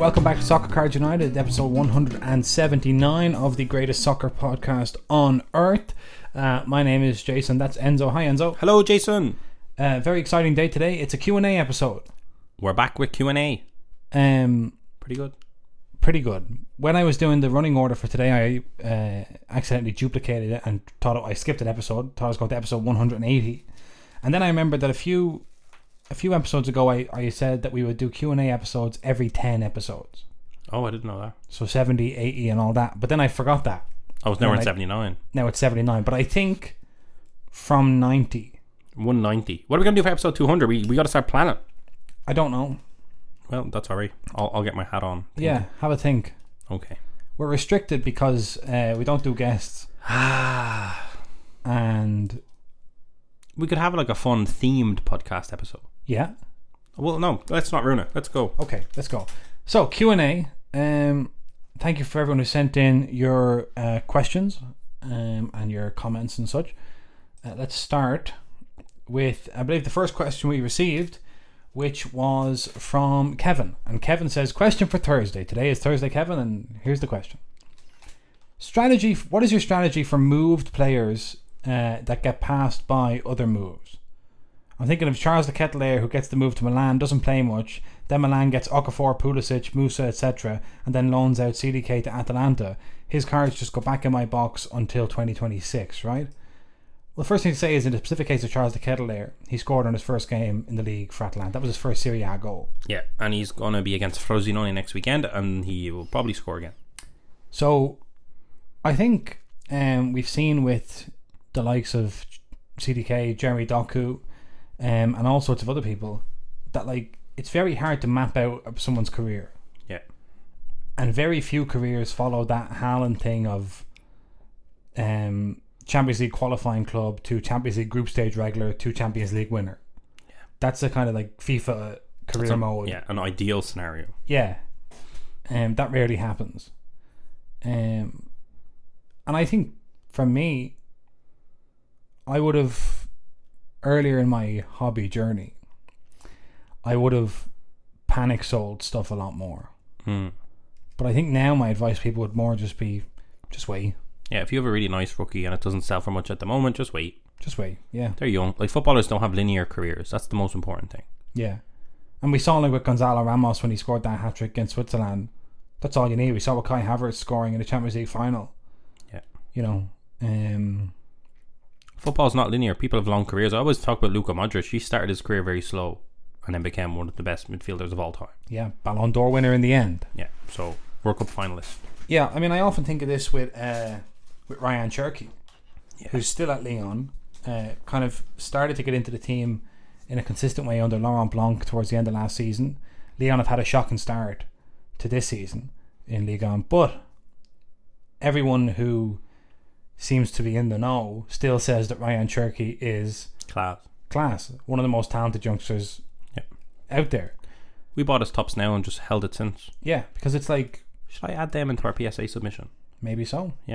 Welcome back to Soccer Cards United, episode 179 of the greatest soccer podcast on earth. My name is Jason, that's Enzo. Hi Enzo. Hello Jason. Very exciting day today. It's a Q&A episode. We're back with Q&A. Pretty good. Pretty good. When I was doing the running order for today, I accidentally duplicated it and thought I skipped an episode. Thought I was going to episode 180. And then I remembered that a few episodes ago I said that we would do Q&A episodes every 10 episodes. Oh, I didn't know that. So 70, 80 and all that. But then I forgot that. Oh, it's now at 79. Now it's 79. But I think from 90. 190. What are we going to do for episode 200? We got to start planning. I don't know. Well, that's alright. I'll get my hat on. Yeah, have a think. Okay. We're restricted because we don't do guests. And we could have like a fun themed podcast episode. Yeah. Well, no, let's not ruin it. Let's go. Okay, let's go. So, Q&A. Thank you for everyone who sent in your questions and your comments and such. Let's start with, I believe, the first question we received, which was from Kevin. And Kevin says, question for Thursday. Today is Thursday, Kevin, and here's the question. What is your strategy for moved players that get passed by other moves? I'm thinking of Charles de Ketelaere, who gets the move to Milan, doesn't play much, then Milan gets Okafor, Pulisic, Musa, etc., and then loans out CDK to Atalanta. His cards just go back in my box until 2026, right? Well, the first thing to say is, in the specific case of Charles de Ketelaere, he scored on his first game in the league for Atalanta. That was his first Serie A goal. Yeah, and he's going to be against Frosinone next weekend, and he will probably score again. So, I think we've seen with the likes of CDK, Jeremy Doku, and all sorts of other people, that like it's very hard to map out someone's career. Yeah. And very few careers follow that Haaland thing of Champions League qualifying club to Champions League group stage regular to Champions League winner. Yeah. That's the kind of like FIFA career mode. Yeah, an ideal scenario. Yeah. That rarely happens. And I think for me, I would have, earlier in my hobby journey, I would have panic sold stuff a lot more. But I think now my advice to people would more just be, just wait. Yeah, if you have a really nice rookie and it doesn't sell for much at the moment, just wait. Just wait, yeah. They're young. Like, footballers don't have linear careers. That's the most important thing. Yeah. And we saw like with Gonzalo Ramos when he scored that hat-trick against Switzerland. That's all you need. We saw with Kai Havertz scoring in the Champions League final. Yeah. You know, football's not linear. People have long careers. I always talk about Luka Modric. He started his career very slow and then became one of the best midfielders of all time. Yeah, Ballon d'Or winner in the end. Yeah, so World Cup finalist. Yeah, I mean, I often think of this with Ryan Cherki, who's still at Lyon. Kind of started to get into the team in a consistent way under Laurent Blanc towards the end of last season. Lyon have had a shocking start to this season in Ligue 1, but everyone who seems to be in the know still says that Ryan Cherki is class, one of the most talented youngsters out there. We bought his tops now and just held it since. Yeah, because it's like, should I add them into our PSA submission? Maybe so. Yeah.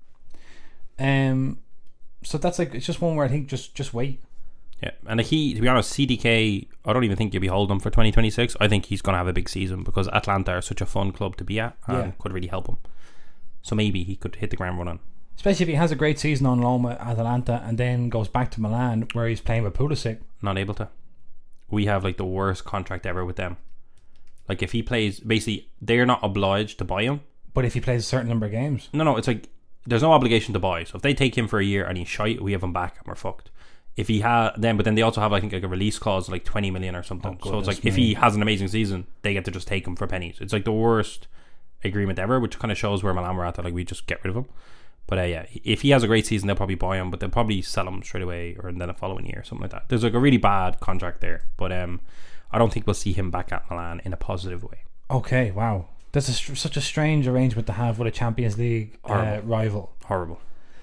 So that's like, it's just one where I think just wait. Yeah, and to be honest, CDK, I don't even think you'll be holding him for 2026. I think he's going to have a big season because Atlanta are such a fun club to be at and could really help him. So maybe he could hit the ground running. Especially if he has a great season on loan at Atalanta and then goes back to Milan where he's playing with Pulisic. Not able to. We have like the worst contract ever with them. Like if he plays, basically they're not obliged to buy him. But if he plays a certain number of games? No, it's like there's no obligation to buy. So if they take him for a year and he's shite, we have him back and we're fucked. If he but then they also have I think like a release clause of like 20 million or something. So it's like if he has an amazing season, they get to just take him for pennies. It's like the worst agreement ever, which kind of shows where Milan were at. That like we just get rid of him. But yeah, if he has a great season, they'll probably buy him, but they'll probably sell him straight away or then the following year, something like that. There's like a really bad contract there, but I don't think we'll see him back at Milan in a positive way. Okay, wow. That's such a strange arrangement to have with a Champions League rival. Horrible.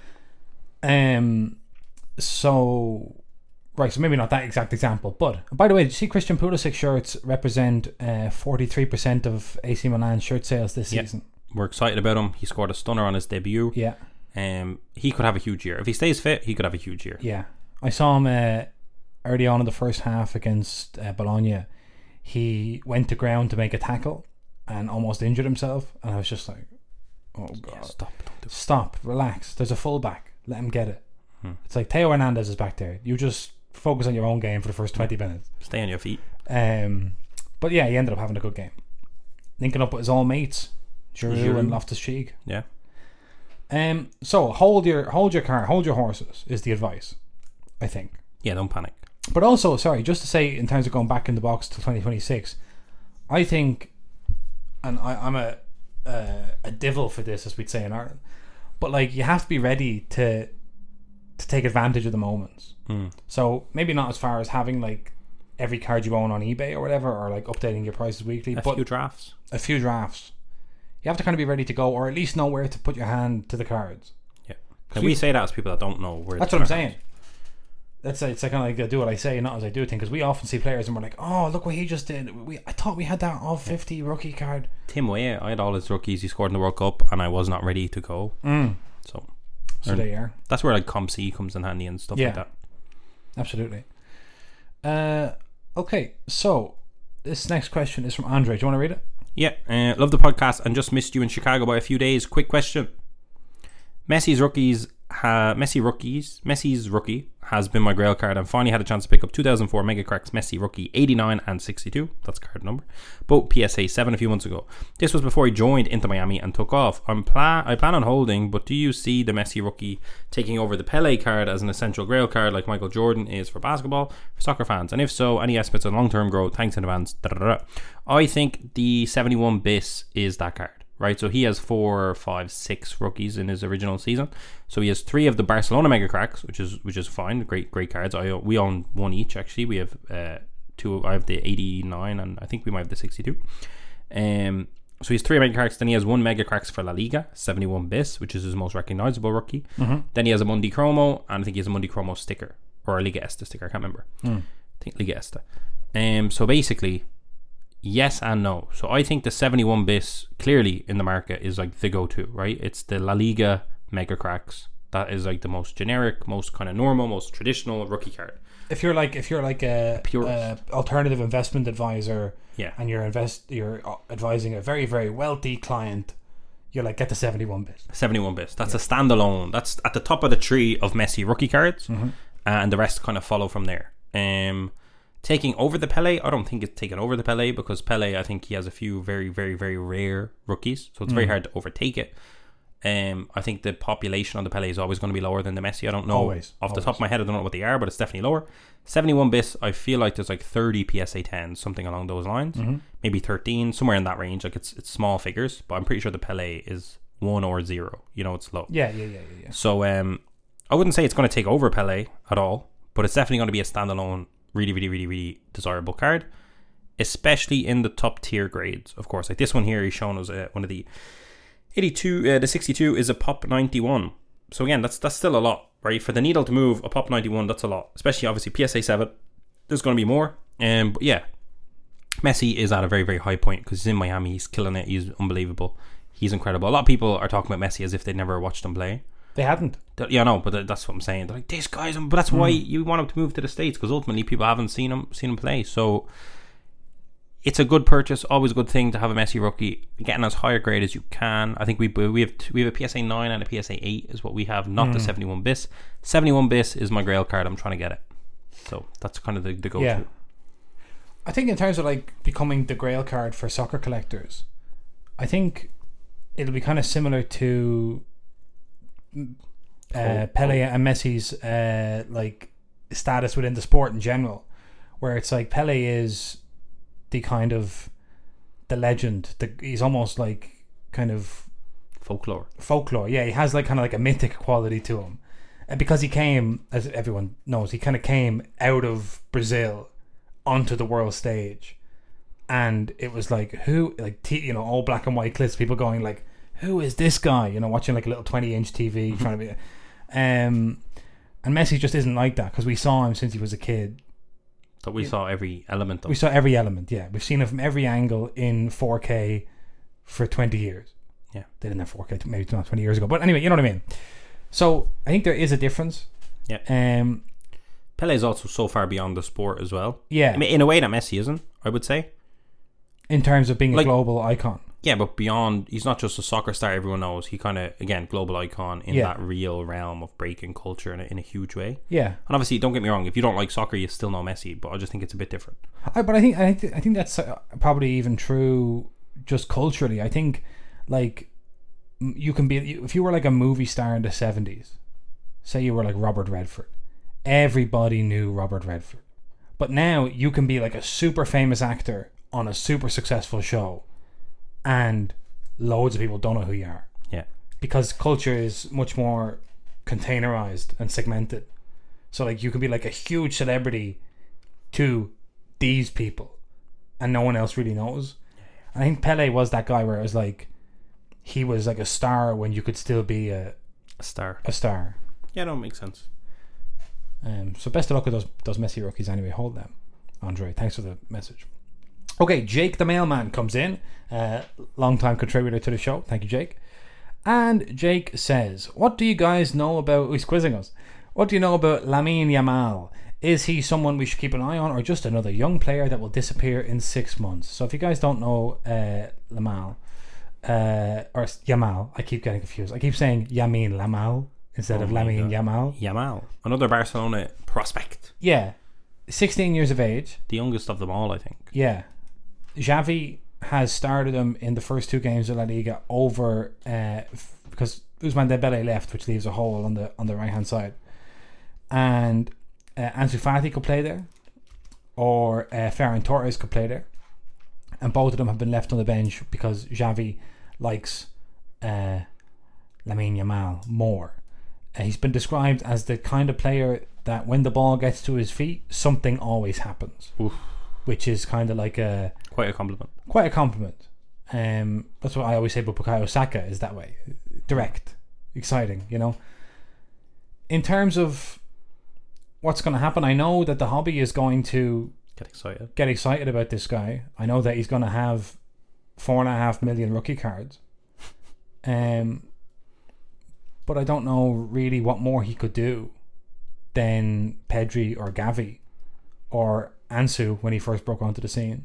So maybe not that exact example, but by the way, did you see Christian Pulisic shirts represent 43% of AC Milan shirt sales this season? We're excited about him. He scored a stunner on his debut. Yeah. He could have a huge year. If he stays fit, he could have a huge year. Yeah. I saw him early on in the first half against Bologna. He went to ground to make a tackle and almost injured himself, and I was just like, oh god, Yeah, stop. Don't do it. stop, relax. There's a fullback. Let him get it. It's like Theo Hernandez is back there. You just focus on your own game for the first 20 minutes. Stay on your feet. But yeah, he ended up having a good game, linking up with his old mates, Giroud and Loftus-Cheek. Yeah. So hold your car, hold your horses is the advice, I think. Yeah, don't panic. But also, sorry, just to say, in terms of going back in the box to 2026, I think, and I'm a divil for this, as we'd say in Ireland, but like you have to be ready to take advantage of the moments. So maybe not as far as having like every card you own on eBay or whatever, or like updating your prices weekly, but A few drafts. You have to kind of be ready to go, or at least know where to put your hand to the cards. Yeah. And we say that as people that don't know where. That's what I'm saying. It's like kind of like I do what I say, not as I do thing, because we often see players and we're like, oh, look what he just did. I thought we had that off 50 rookie card. Tim Weah, I had all his rookies. He scored in the World Cup, and I was not ready to go. So there you are. That's where like ComC comes in handy and stuff like that. Absolutely. Okay, so this next question is from Andre. Do you want to read it? Yeah, love the podcast and just missed you in Chicago by a few days. Quick question: Messi's rookie has been my grail card and finally had a chance to pick up 2004 Mega Cracks Messi rookie 89 and 62, that's card number, both PSA 7 a few months ago. This was before he joined Inter Miami and took off. I plan on holding, but do you see the Messi rookie taking over the Pele card as an essential grail card like Michael Jordan is for basketball for soccer fans? And if so, any estimates on long-term growth? Thanks in advance. I think the 71 bis is that card. Right, so he has 4, 5, 6 rookies in his original season. So he has 3 of the Barcelona Mega Cracks, which is fine. Great cards. We own 1 each actually. We have 2. I have the 89, and I think we might have the 62. So he has 3 Mega Cracks. Then he has 1 Mega Cracks for La Liga, 71 bis, which is his most recognizable rookie. Then he has a Mundi Chromo, and I think he has a Mundi Chromo sticker or a Liga Esta sticker. I can't remember. I think Liga Esta. So basically, yes and no. So I think the 71 bis clearly in the market is like the go-to, right? It's the La Liga Mega Cracks. That is like the most generic, most kind of normal, most traditional rookie card. If you're like a alternative investment advisor, and you're advising a very, very wealthy client, you're like, get the 71 bis. 71 bis. That's a standalone. That's at the top of the tree of Messi rookie cards, and the rest kind of follow from there. Taking over the Pele, I don't think it's taken over the Pele, because Pele, I think he has a few very, very, very rare rookies, so it's very hard to overtake it. I think the population on the Pele is always going to be lower than the Messi. I don't know off the top of my head. I don't know what they are, but it's definitely lower. 71 bis, I feel like there's like 30 PSA 10s, something along those lines, maybe 13, somewhere in that range. Like it's small figures, but I'm pretty sure the Pele is 1 or 0. You know, it's low. Yeah. So I wouldn't say it's going to take over Pele at all, but it's definitely going to be a standalone, really, really, really, really desirable card, especially in the top tier grades. Of course, like this one here, he's shown us one of the 82. The 62 is a pop 91. So again, that's still a lot, right? For the needle to move, a pop 91, that's a lot. Especially obviously PSA 7. There's going to be more. But yeah, Messi is at a very, very high point because he's in Miami. He's killing it. He's unbelievable. He's incredible. A lot of people are talking about Messi as if they'd never watched him play. They hadn't. Yeah, no, but that's what I'm saying. They're like, this guy's, but that's why you want him to move to the States, because ultimately people haven't seen him play. So it's a good purchase, always a good thing to have a Messi rookie, getting as higher grade as you can. I think we have a PSA 9 and a PSA 8 is what we have, not the 71 bis. 71 bis is my grail card. I'm trying to get it. So that's kind of the go-to. Yeah. I think in terms of like becoming the grail card for soccer collectors, I think it'll be kind of similar to Pele and Messi's like status within the sport in general, where it's like Pele is the kind of the legend. He's almost like kind of folklore. Yeah, he has like kind of like a mythic quality to him, and because he came, as everyone knows, he kind of came out of Brazil onto the world stage, and it was like all black and white clips, people going like, who is this guy? Watching like a little 20-inch TV, trying to be, and Messi just isn't like that, because we saw him since he was a kid. So we saw every element of We saw every element, yeah. We've seen it from every angle in 4K for 20 years. Yeah. They didn't have 4K maybe not 20 years ago. But anyway, you know what I mean. So I think there is a difference. Yeah. Pele is also so far beyond the sport as well. Yeah. I mean, in a way that Messi isn't, I would say. in terms of being a global icon. Yeah, but beyond, he's not just a soccer star everyone knows. He kind of, again, global icon in that real realm of breaking culture in a huge way. Yeah. And obviously, don't get me wrong, if you don't like soccer, you still know Messi, but I just think it's a bit different. But I think that's probably even true just culturally. I think, like, you can be, if you were like a movie star in the 70s, say you were like Robert Redford, everybody knew Robert Redford. But now you can be like a super famous actor on a super successful show, and loads of people don't know who you are. Yeah. Because culture is much more containerized and segmented. So like you can be like a huge celebrity to these people and no one else really knows. And I think Pele was that guy where it was like he was like a star when you could still be a star. Yeah, no, it makes sense. So best of luck with those Messi rookies anyway. Hold them, Andre. Thanks for the message. Okay, Jake the mailman comes in, long time contributor to the show. Thank you, Jake. And Jake says, what do you guys know about, he's quizzing us, what do you know about Lamine Yamal? Is he someone we should keep an eye on, or just another young player that will disappear in 6 months? So if you guys don't know Yamal, I keep getting confused. I keep saying Yamin Lamal instead of Lamine Yamal. Yamal, another Barcelona prospect. Yeah, 16 years of age. The youngest of them all, I think. Yeah. Xavi has started him in the first 2 games of La Liga over because Ousmane Dembele left, which leaves a hole on the right hand side, and Ansu Fati could play there, or Ferran Torres could play there, and both of them have been left on the bench because Xavi likes Lamine Yamal more. He's been described as the kind of player that when the ball gets to his feet, something always happens. Oof. Which is kind of like quite a compliment. That's what I always say about Bukayo Saka, is that way. Direct, exciting, you know. In terms of what's going to happen, I know that the hobby is going to get excited about this guy. I know that he's going to have 4.5 million rookie cards. But I don't know really what more he could do than Pedri or Gavi or Ansu when he first broke onto the scene.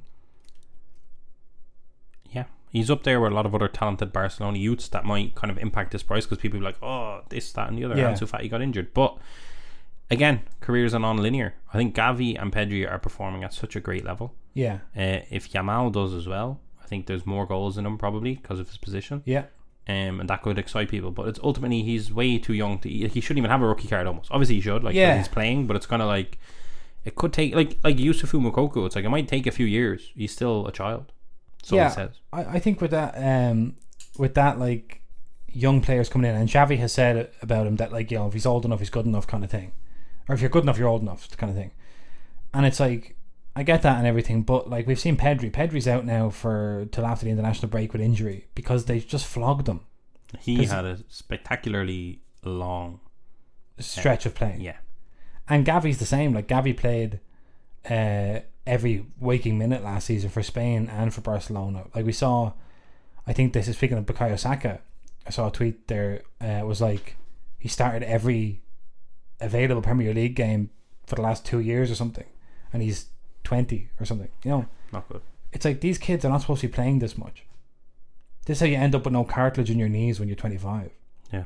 Yeah, he's up there with a lot of other talented Barcelona youths that might kind of impact this price, because people be like, oh, this, that and the other. Ansu Fati got injured. But again, careers are non-linear. I think Gavi and Pedri are performing at such a great level. Yeah. If Yamal does as well, I think there's more goals in him probably because of his position. Yeah. And that could excite people, but it's ultimately he's way too young to. He shouldn't even have a rookie card. Almost, obviously he should, like, he's playing, but it's kind of like it could take like Yusufu Moukoko. It's like it might take a few years. He's still a child. So he says. I think with that like young players coming in, and Xavi has said about him that, like, you know, if he's old enough, he's good enough, kind of thing, or if you're good enough, you're old enough, kind of thing. And it's like, I get that and everything, but like we've seen Pedri's out now till after the international break with injury because they just flogged him. He had a spectacularly long stretch of playing. Yeah. And Gavi's the same. Like, Gavi played every waking minute last season for Spain and for Barcelona. Like, we saw, I think this is speaking of Bukayo Saka, I saw a tweet there, was like he started every available Premier League game for the last 2 years or something, and he's 20 or something, you know. Not good. It's like, these kids are not supposed to be playing this much. This is how you end up with no cartilage in your knees when you're 25. Yeah.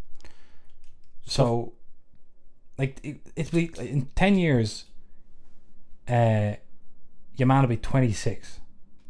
So like it's in 10 years your man will be 26,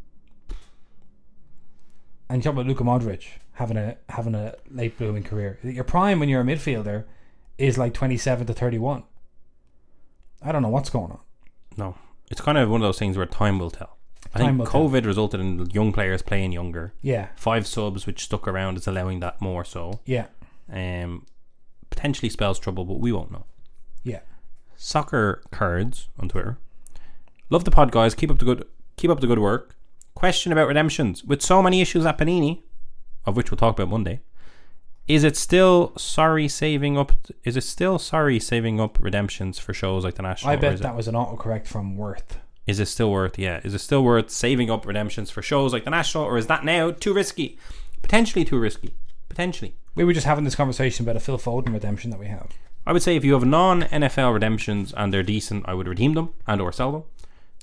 and you're talking about Luka Modric having a late blooming career. Your prime when you're a midfielder is like 27 to 31. I don't know what's going on. No, it's kind of one of those things where time will tell. I think COVID resulted in young players playing younger. Yeah. 5 subs, which stuck around, is allowing that more so. Yeah. Potentially spells trouble, but we won't know. Yeah. Soccer Cards on Twitter. Love the pod, guys. Keep up the good work. Question about redemptions. With so many issues at Panini, of which we'll talk about Monday, is it still sorry saving up redemptions for shows like the National? I bet that was an autocorrect from Worth. Is it still worth? Yeah. Is it still worth saving up redemptions for shows like the National, or is that now too risky? Potentially too risky. Potentially. We were just having this conversation about a Phil Foden redemption that we have. I would say if you have non-NFL redemptions and they're decent, I would redeem them and or sell them.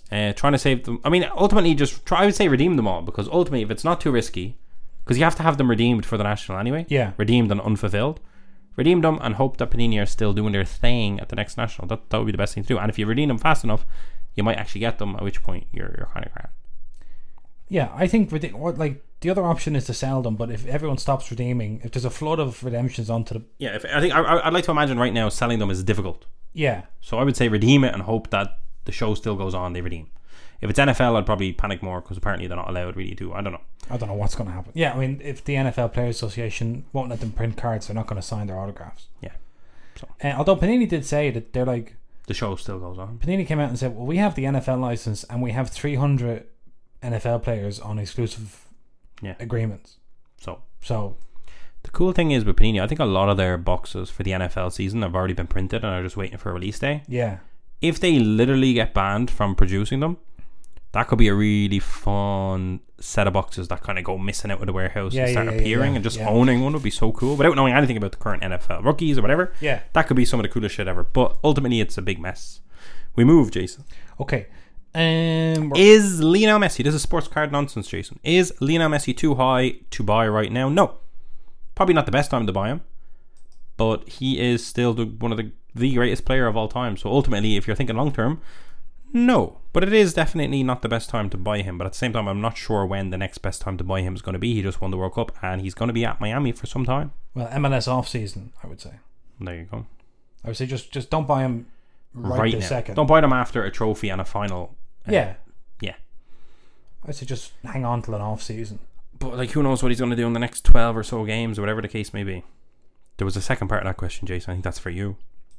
Trying to save them. I mean, ultimately, just try. I would say redeem them all, because ultimately, if it's not too risky, because you have to have them redeemed for the national anyway. Yeah. Redeemed and unfulfilled. Redeem them and hope that Panini are still doing their thing at the next national. That would be the best thing to do. And if you redeem them fast enough, you might actually get them. At which point you're kind of grand. Yeah, I think the other option is to sell them. But if everyone stops redeeming, if there's a flood of redemptions onto the I think I'd like to imagine right now selling them is difficult. Yeah. So I would say redeem it and hope that the show still goes on. They redeem. If it's NFL, I'd probably panic more, because apparently they're not allowed really to. I don't know what's going to happen. Yeah, I mean, if the NFL Players Association won't let them print cards, they're not going to sign their autographs. Yeah. So. Although Panini did say that they're like... The show still goes on. Panini came out and said, well, we have the NFL license and we have 300 NFL players on exclusive agreements. So... The cool thing is with Panini, I think a lot of their boxes for the NFL season have already been printed and are just waiting for a release day. Yeah. If they literally get banned from producing them, that could be a really fun set of boxes that kind of go missing out of the warehouse and start appearing, and just owning one would be so cool without knowing anything about the current NFL rookies or whatever. Yeah. That could be some of the coolest shit ever. But ultimately, it's a big mess. We move, Jason. Okay. Is Lionel Messi, this is sports card nonsense, Jason, is Lionel Messi too high to buy right now? No. Probably not the best time to buy him, but he is still one of the greatest player of all time. So ultimately, if you're thinking long term, no. But it is definitely not the best time to buy him. But at the same time, I'm not sure when the next best time to buy him is going to be. He just won the World Cup and he's going to be at Miami for some time. Well, MLS off season, I would say. There you go. I would say just don't buy him right this now. second. Don't buy them after a trophy and a final. Yeah. Yeah. I would say just hang on till an off season. But like, who knows what he's going to do in the next 12 or so games, or whatever the case may be. There was a second part of that question, Jason. I think that's for you.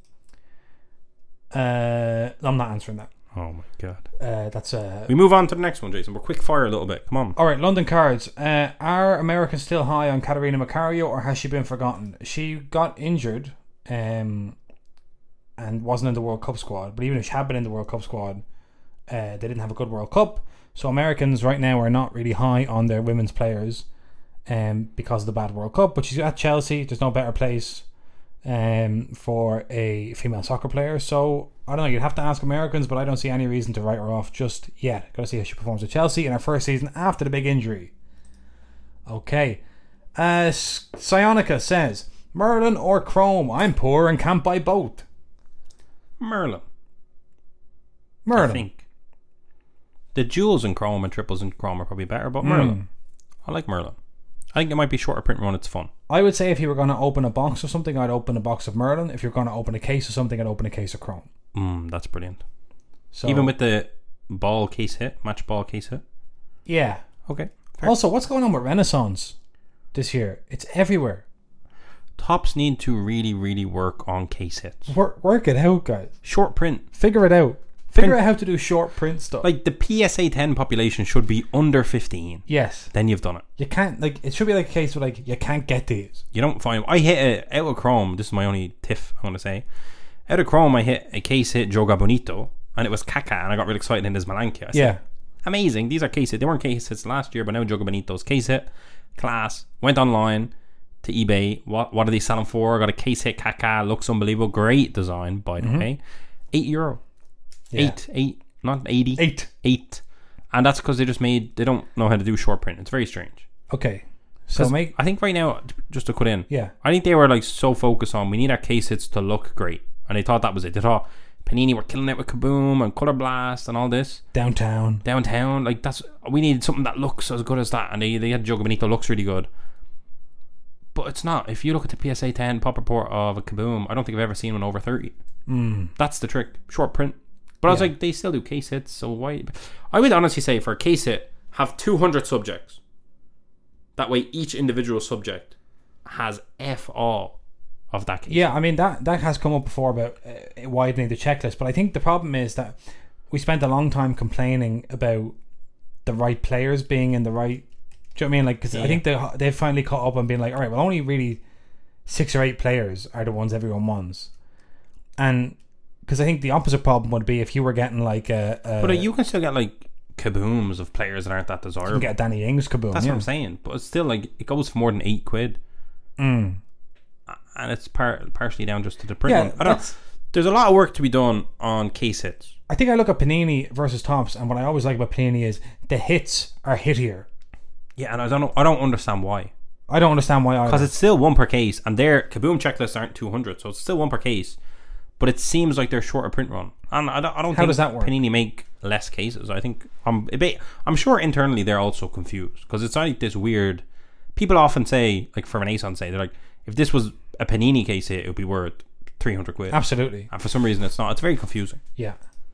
I'm not answering that. Oh my god. That's we move on to the next one, Jason. We're quick fire a little bit. Come on. All right, London Cards. Are Americans still high on Katarina Macario, or has she been forgotten? She got injured, and wasn't in the World Cup squad. But even if she had been in the World Cup squad, they didn't have a good World Cup. So Americans right now are not really high on their women's players, because of the bad World Cup. But she's at Chelsea. There's no better place for a female soccer player. So I don't know, you'd have to ask Americans, but I don't see any reason to write her off just yet. Gotta see how she performs at Chelsea in her first season after the big injury. Okay. Sionica says, Merlin or Chrome? I'm poor and can't buy both. Merlin. I think the jewels in Chrome and triples in Chrome are probably better, but Merlin. I like Merlin. I think it might be shorter print run. It's fun. I would say if you were going to open a box of something, I'd open a box of Merlin. If you're going to open a case of something, I'd open a case of Chrome. That's brilliant. So even with the ball case hit, match ball case hit. Yeah. Okay. Fair. Also, what's going on with Renaissance this year? It's everywhere. Tops need to really, really work on case hits. Work it out, guys. Short print. Figure it out. Figure out how to do short print stuff. Like the PSA 10 population should be under 15. Yes. Then you've done it. You can't, like, it should be like a case where, like, you can't get these. You don't find... I hit it out of Chrome. This is my only tiff, I want to say. Out of Chrome, I hit a case hit Joga Bonito, and it was Kaká, and I got really excited in his Malanka. I said, amazing. These are case hit. They weren't case hits last year, but now Joga Bonito's case hit. Class. Went online to eBay. What are they selling for? Got a case hit Kaká. Looks unbelievable. Great design, by the way. €8. Yeah. 8. Not 80. 8. And that's because they don't know how to do short print. It's very strange. Okay. So I think right now, just to put in, yeah, I think they were like so focused on we need our case hits to look great, and they thought that was it. They thought Panini were killing it with Kaboom and Color Blast and all this. Downtown, like we needed something that looks as good as that, and they had Joga Bonito looks really good. But it's not. If you look at the PSA 10 pop report of a Kaboom, I don't think I've ever seen one over 30. That's the trick. Short print. But I was like, they still do case hits, so why? I would honestly say for a case hit, have 200 subjects. That way, each individual subject has F all of that case. Yeah, I mean, that has come up before about widening the checklist, but I think the problem is that we spent a long time complaining about the right players being in the right... Do you know what I mean? Like, because I think they've finally caught up and been like, all right, well, only really 6 or 8 players are the ones everyone wants. And... because I think the opposite problem would be if you were getting like but you can still get like kabooms of players that aren't that desirable. You can get a Danny Ings kaboom. That's what I'm saying. But it's still like it goes for more than £8. And it's partially down just to the print. Yeah, I don't know. There's a lot of work to be done on case hits. I think I look at Panini versus Topps, and what I always like about Panini is the hits are hittier. Yeah, and I don't understand why. I don't understand why either. Because it's still one per case, and their Kaboom checklists aren't 200, so it's still one per case. But it seems like they're shorter print run, and I don't think does that work? Panini make less cases. I think I'm sure internally they're also confused because it's like this weird. People often say, like for Renaissance, they're like, if this was a Panini case here, it would be worth 300 quid. Absolutely. And for some reason, it's not. It's very confusing. Yeah.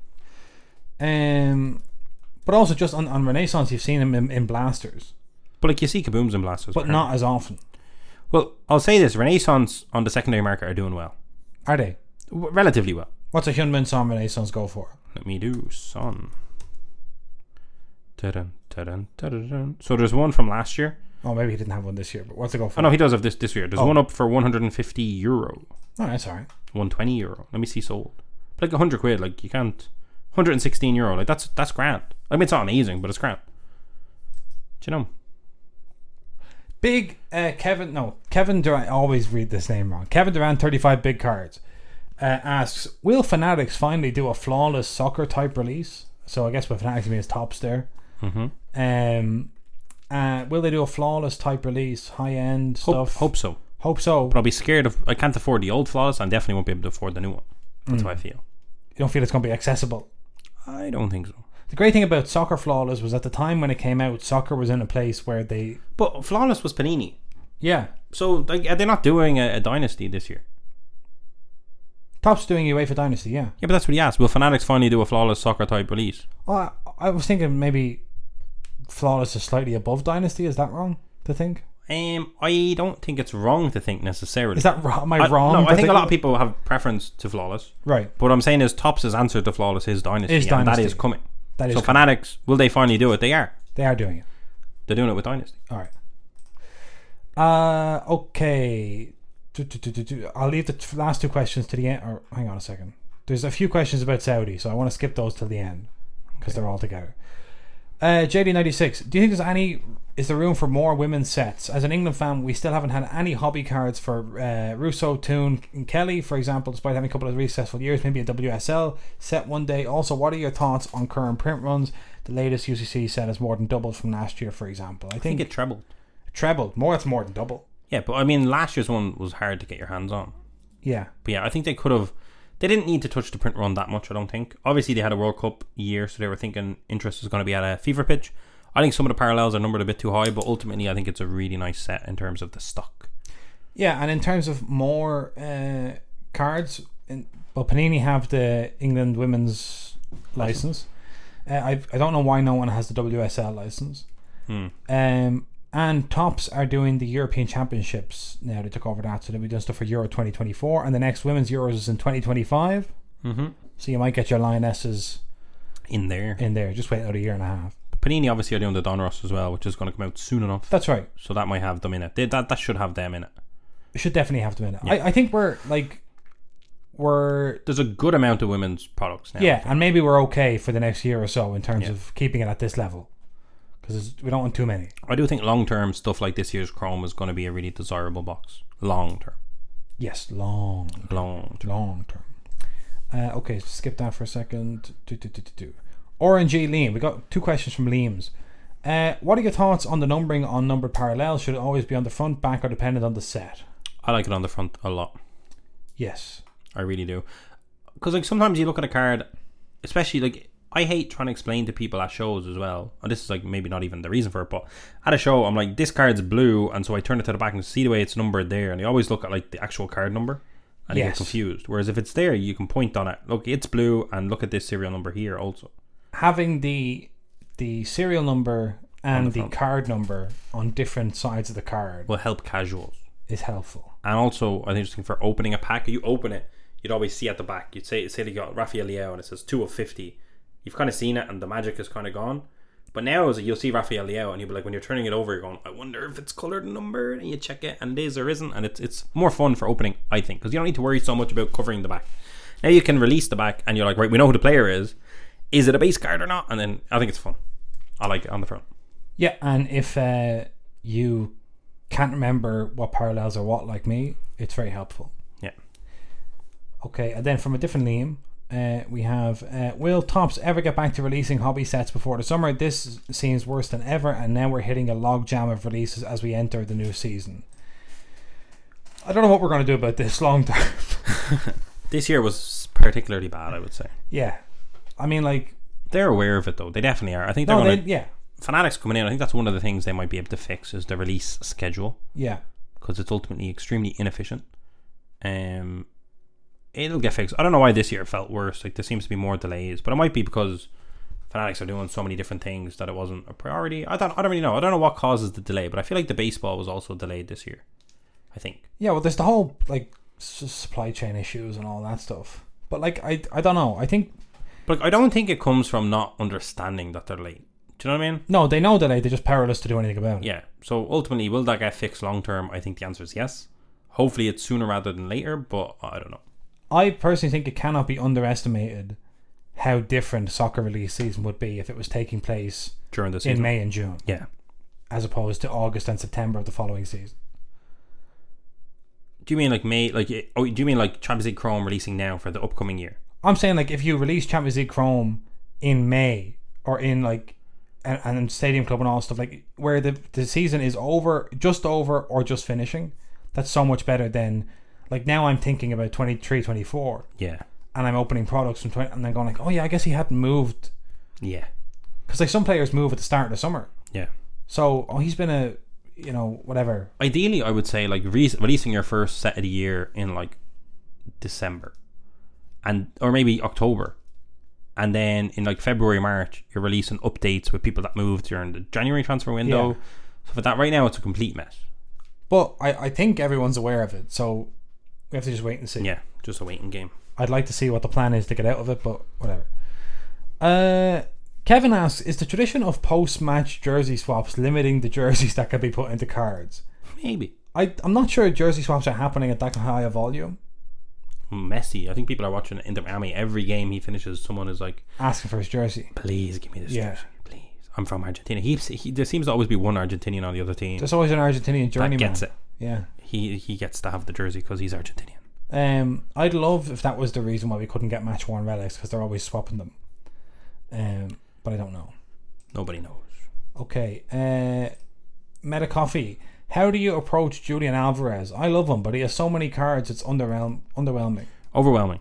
But also just on Renaissance, you've seen them in blasters. But like you see Kabooms and blasters, but not as often. Well, I'll say this: Renaissance on the secondary market are doing well. Are they? Relatively well. What's a Hyunmin Son Renaissance go for? Let me do Son. Ta-dun, ta-dun, ta-dun. So there's one from last year. Oh, maybe he didn't have one this year. But what's it go for? Oh no, he does have this year. There's one up for €150. Oh, that's alright. €120. Let me see sold. But like 100 quid. Like you can't. €116. Like that's grand. I mean, it's not amazing, but it's grand. Do you know? Big Kevin Durant. I always read this name wrong. Kevin Durant, 35 big cards. Asks, will Fanatics finally do a flawless soccer type release? So I guess what Fanatics means Topps there. Mm-hmm. Will they do a flawless type release, high end stuff? Hope so. But I'll be scared of. I can't afford the old flawless. I definitely won't be able to afford the new one. That's how I feel. You don't feel it's going to be accessible? I don't think so. The great thing about Soccer Flawless was at the time when it came out, soccer was in a place where they... But Flawless was Panini. Yeah. So like, they're not doing a Dynasty this year. Topps doing UEFA Dynasty, yeah. Yeah, but that's what he asked. Will Fanatics finally do a Flawless soccer type release? Oh, I was thinking maybe Flawless is slightly above Dynasty. Is that wrong to think? I don't think it's wrong to think necessarily. Is that wrong? Am I wrong? No, I think a lot of people have preference to Flawless. Right. But what I'm saying is Topps' answer to Flawless is Dynasty. And that is coming. So Fanatics, will they finally do it? They are. They are doing it. They're doing it with Dynasty. Alright. Okay. I'll leave the last two questions to the end. Or hang on a second. There's a few questions about Saudi, so I want to skip those till the end because they're all together. JD96, do you think is there room for more women's sets? As an England fan, we still haven't had any hobby cards for Russo, Toon, and Kelly, for example, despite having a couple of really successful years. Maybe a WSL set one day. Also, what are your thoughts on current print runs? The latest UCC set has more than doubled from last year, for example. I think it trebled. Trebled. It's more than double. Yeah, but I mean, last year's one was hard to get your hands on. Yeah. But yeah, I think they could have... They didn't need to touch the print run that much, I don't think. Obviously, they had a World Cup year, so they were thinking interest is going to be at a fever pitch. I think some of the parallels are numbered a bit too high, but ultimately, I think it's a really nice set in terms of the stock. Yeah, and in terms of more cards, Panini have the England women's license. I don't know why no one has the WSL license. And Topps are doing the European Championships now. They took over that, so they'll be doing stuff for Euro 2024, and the next Women's Euros is in 2025. So you might get your Lionesses in there. Just wait out a year and a half. Panini obviously are doing the Donruss as well, which is going to come out soon enough. That's right. So that might have them in it. That should have them in it. It should definitely have them in it. Yeah. I think we're there's a good amount of women's products now. Yeah, and maybe we're okay for the next year or so in terms of keeping it at this level. Because we don't want too many. I do think long term stuff like this year's Chrome is going to be a really desirable box. Long term. Yes, long term. Okay, skip that for a second. Orangey Liam. We got two questions from Liam's. What are your thoughts on the numbering on numbered parallels? Should it always be on the front, back, or dependent on the set? I like it on the front a lot. Yes. I really do. Because like sometimes you look at a card, especially like... I hate trying to explain to people at shows as well, and this is like maybe not even the reason for it, but at a show I'm like, this card's blue, and so I turn it to the back and see the way it's numbered there, and you always look at like the actual card number and you get confused, whereas if it's there you can point on it, look, it's blue, and look at this serial number here also. Having the serial number and the card number on different sides of the card will help casuals. Is helpful. And also I think just for opening a pack, you open it, you'd always see at the back, you'd say you got Rafael Leao and it says 2 of 50. You've kind of seen it and the magic is kind of gone. But now you'll see Rafael Leao and you'll be like, when you're turning it over, you're going, I wonder if it's coloured number, and you check it and it is or isn't, and it's more fun for opening, I think, because you don't need to worry so much about covering the back. Now you can release the back and you're like, right, we know who the player is it a base card or not? And then I think it's fun. I like it on the front. Yeah, and if you can't remember what parallels are what, like me, it's very helpful. Yeah. Okay, and then from a different Liam, We have will Topps ever get back to releasing hobby sets before the summer? This seems worse than ever, and now we're hitting a logjam of releases as we enter the new season. I don't know what we're going to do about this long term. This year was particularly bad, I would say. Yeah, I mean, like, they're aware of it though. They definitely are. I think they're going to. Yeah. Fanatics coming in, I think that's one of the things they might be able to fix is the release schedule. Yeah. Because it's ultimately extremely inefficient. It'll get fixed. I don't know why this year felt worse. Like, there seems to be more delays, but it might be because Fanatics are doing so many different things that it wasn't a priority. I don't really know. I don't know what causes the delay, but I feel like the baseball was also delayed this year, I think. Yeah, well, there's the whole, like, supply chain issues and all that stuff. But, like, I don't know. I think... But I don't think it comes from not understanding that they're late. Do you know what I mean? No, they know they're late. They're just powerless to do anything about it. Yeah. So, ultimately, will that get fixed long term? I think the answer is yes. Hopefully it's sooner rather than later, but I don't know. I personally think it cannot be underestimated how different soccer release season would be if it was taking place during the season in May and June. Yeah. As opposed to August and September of the following season. Do you mean like May? Do you mean like Champions League Chrome releasing now for the upcoming year? I'm saying, like, if you release Champions League Chrome in May or in, like, and Stadium Club and all stuff, like, where the season is over, or just finishing, that's so much better than, like, now I'm thinking about 23-24. Yeah. And I'm opening products from 20, and then going like, oh yeah, I guess he hadn't moved. Yeah. Because, like, some players move at the start of the summer. Yeah. So, he's been whatever. Ideally, I would say, like, releasing your first set of the year in, like, December. Or maybe October. And then in, like, February, March, you're releasing updates with people that moved during the January transfer window. Yeah. So for that, right now, it's a complete mess. But I think everyone's aware of it, so we have to just wait and see. Yeah, just a waiting game. I'd like to see what the plan is to get out of it, but whatever. Kevin asks, is the tradition of post-match jersey swaps limiting the jerseys that can be put into cards? Maybe. I'm not sure jersey swaps are happening at that high a volume. Messy. I think people are watching Inter Miami. Every game he finishes, someone is like asking for his jersey. Please give me this jersey. Please. I'm from Argentina. There seems to always be one Argentinian on the other team. There's always an Argentinian journeyman. That gets it. Yeah. He gets to have the jersey because he's Argentinian. I'd love if that was the reason why we couldn't get match worn relics, because they're always swapping them. But I don't know. Nobody knows. Okay. Meta Coffee. How do you approach Julian Alvarez? I love him, but he has so many cards. It's underwhelming. Overwhelming.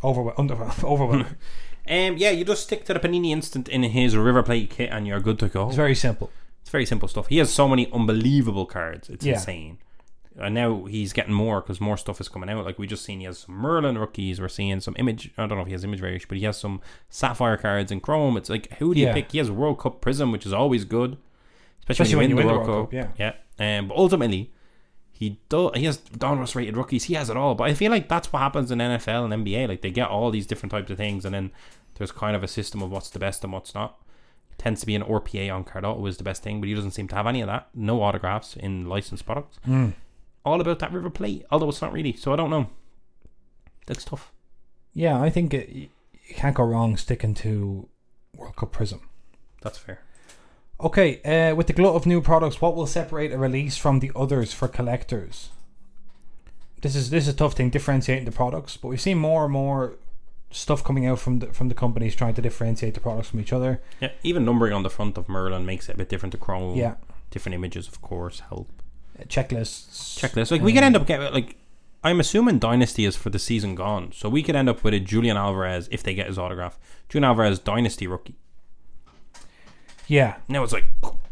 Yeah, you just stick to the Panini Instant in his River Plate kit, and you're good to go. It's very simple. It's very simple stuff. He has so many unbelievable cards. It's insane. And now he's getting more because more stuff is coming out. Like, we just seen he has some Merlin rookies. We're seeing some image. I don't know if he has image variation, but he has some Sapphire cards in Chrome. It's like, who do you pick? He has World Cup Prism, which is always good, especially when you win the World Cup. Yeah. But ultimately, he has Donruss rated rookies. He has it all. But I feel like that's what happens in NFL and NBA. Like, they get all these different types of things, and then there's kind of a system of what's the best and what's not. It tends to be an RPA on card auto is the best thing, but he doesn't seem to have any of that. No autographs in licensed products. All about that River Plate, although it's not really. So I don't know. That's tough. Yeah, I think you can't go wrong sticking to World Cup Prism. That's fair. Okay, with the glut of new products, what will separate a release from the others for collectors? This is a tough thing, differentiating the products, but we've seen more and more stuff coming out from the companies trying to differentiate the products from each other. Yeah, even numbering on the front of Merlin makes it a bit different to Chrome. Yeah. Different images, of course, help. Checklists. Like, we could end up getting, like, I'm assuming Dynasty is for the season gone, so we could end up with a Julian Alvarez if they get his autograph. Julian Alvarez Dynasty rookie. Yeah. Now it's like,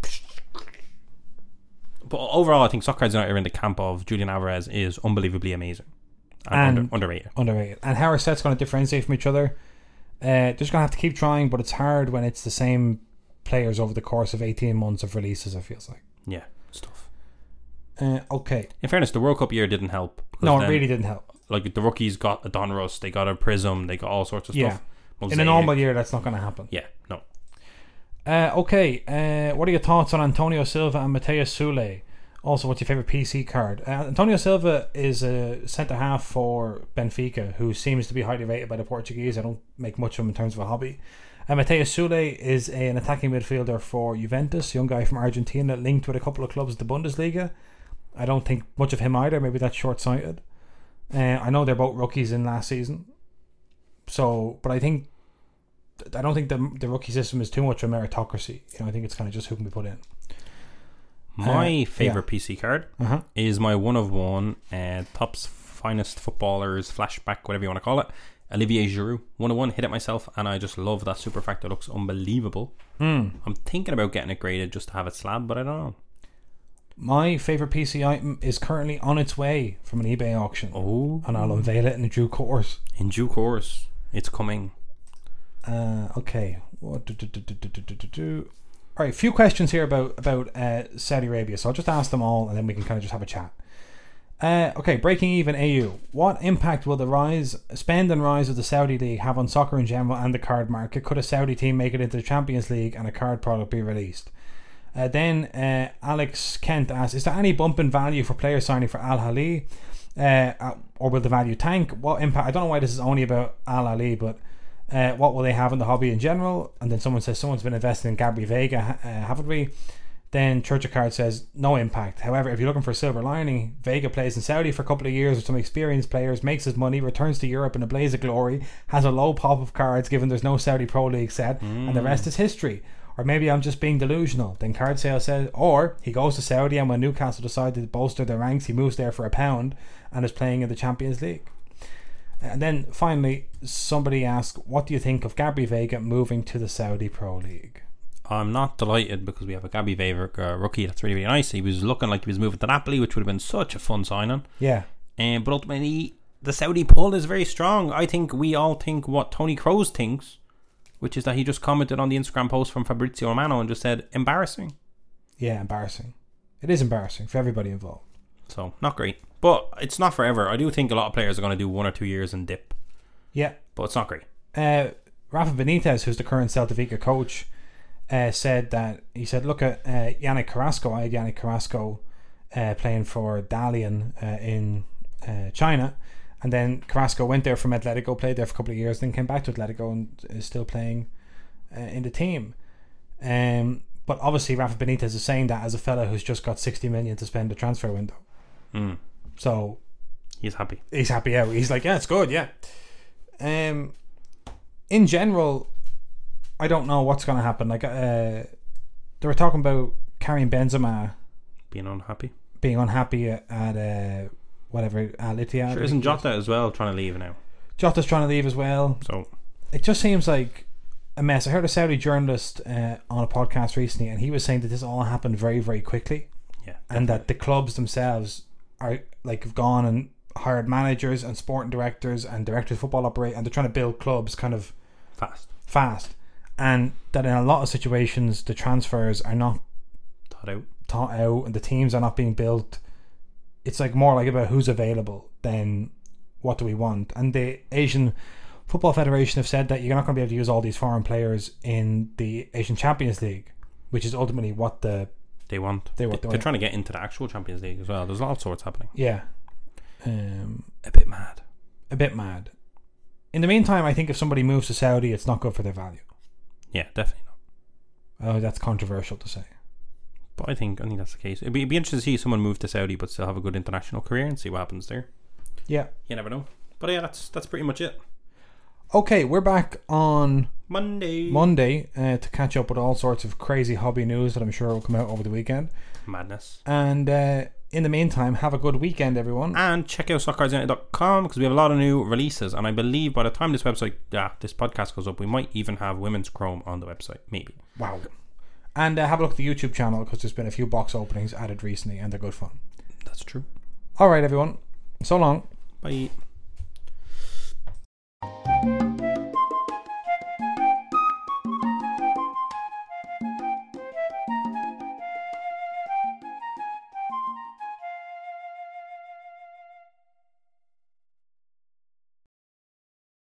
but overall, I think Soccer Cards United are in the camp of Julian Alvarez is unbelievably amazing and underrated. And how our sets going to differentiate from each other? Just going to have to keep trying, but it's hard when it's the same players over the course of 18 months of releases, it feels like. Yeah, it's tough. Okay. In fairness, the World Cup year didn't help. No, it really didn't help. Like, the rookies got a Donruss, they got a Prism, they got all sorts of stuff. Mosaic. In a normal year, that's not going to happen. Yeah, no. Okay. What are your thoughts on Antonio Silva and Mateus Sule? Also, what's your favourite PC card? Antonio Silva is a centre half for Benfica, who seems to be highly rated by the Portuguese. I don't make much of him in terms of a hobby. Mateus Sule is an attacking midfielder for Juventus, young guy from Argentina, linked with a couple of clubs in the Bundesliga. I don't think much of him either. Maybe that's short-sighted. I know they're both rookies in last season. So, but I don't think the rookie system is too much of a meritocracy. You know, I think it's kind of just who can be put in. My favourite PC card is my 1 of 1 Topps Finest Footballers Flashback, whatever you want to call it. Olivier Giroud, 1 of 1, hit it myself, and I just love that super factor. It looks unbelievable. I'm thinking about getting it graded just to have it slab, but I don't know. My favourite PC item is currently on its way from an eBay auction. Oh. And I'll unveil it in due course. In due course. It's coming. Okay. Alright, a few questions here about Saudi Arabia, so I'll just ask them all and then we can kind of just have a chat. Okay, breaking even AU. What impact will the spend and rise of the Saudi League have on soccer in general and the card market? Could a Saudi team make it into the Champions League and a card product be released? Then Alex Kent asks, is there any bump in value for players signing for Al Ahly, or will the value tank? What impact? I don't know why this is only about Al Ahly, but what will they have in the hobby in general? And then someone says someone's been investing in Gabri Vega, haven't we? Then Church of Cards says no impact. However, if you're looking for a silver lining, Vega plays in Saudi for a couple of years with some experienced players, makes his money, returns to Europe in a blaze of glory, has a low pop of cards given there's no Saudi Pro League set, and the rest is history. Or maybe I'm just being delusional. Then Card Sale says, or he goes to Saudi and when Newcastle decided to bolster their ranks, he moves there for £1 and is playing in the Champions League. And then finally, somebody asked, what do you think of Gabri Vega moving to the Saudi Pro League? I'm not delighted because we have a Gabri Vega rookie that's really, really nice. He was looking like he was moving to Napoli, which would have been such a fun signing. Yeah. But ultimately, the Saudi pull is very strong. I think we all think what Tony Kroos thinks, which is that he just commented on the Instagram post from Fabrizio Romano and just said, embarrassing. Yeah, embarrassing. It is embarrassing for everybody involved. So, not great. But it's not forever. I do think a lot of players are going to do 1 or 2 years and dip. Yeah. But it's not great. Rafa Benitez, who's the current Celta Vigo coach, said, look at Yannick Carrasco. I had Yannick Carrasco playing for Dalian in China. And then Carrasco went there from Atletico, played there for a couple of years, then came back to Atletico and is still playing in the team. But obviously Rafa Benitez is saying that as a fella who's just got 60 million to spend the transfer window. So he's happy. He's happy out. He's like, yeah, it's good, yeah. In general, I don't know what's going to happen. Like, they were talking about Karim Benzema being unhappy at whatever, Al Ittihad. Sure, isn't Jota as well trying to leave now? Jota's trying to leave as well. So it just seems like a mess. I heard a Saudi journalist on a podcast recently, and he was saying that this all happened very, very quickly. Yeah, definitely. And that the clubs themselves are like have gone and hired managers and sporting directors and directors of football operate, and they're trying to build clubs kind of fast, and that in a lot of situations the transfers are not thought out, and the teams are not being built. It's like more like about who's available than what do we want. And the Asian Football Federation have said that you're not going to be able to use all these foreign players in the Asian Champions League, which is ultimately what they want. They're trying to get into the actual Champions League as well. There's all sorts happening. Yeah. A bit mad. In the meantime, I think if somebody moves to Saudi, it's not good for their value. Yeah, definitely not. Oh, that's controversial to say. But I think that's the case. It'd be interesting to see someone move to Saudi but still have a good international career and see what happens there. Yeah. You never know. But yeah, that's pretty much it. Okay, we're back on Monday to catch up with all sorts of crazy hobby news that I'm sure will come out over the weekend. Madness. And in the meantime, have a good weekend, everyone. And check out soccercardsunited.com because we have a lot of new releases. And I believe by the time this podcast goes up, we might even have Women's Chrome on the website. Maybe. Wow. And have a look at the YouTube channel because there's been a few box openings added recently and they're good fun. That's true. Alright, everyone. So long. Bye.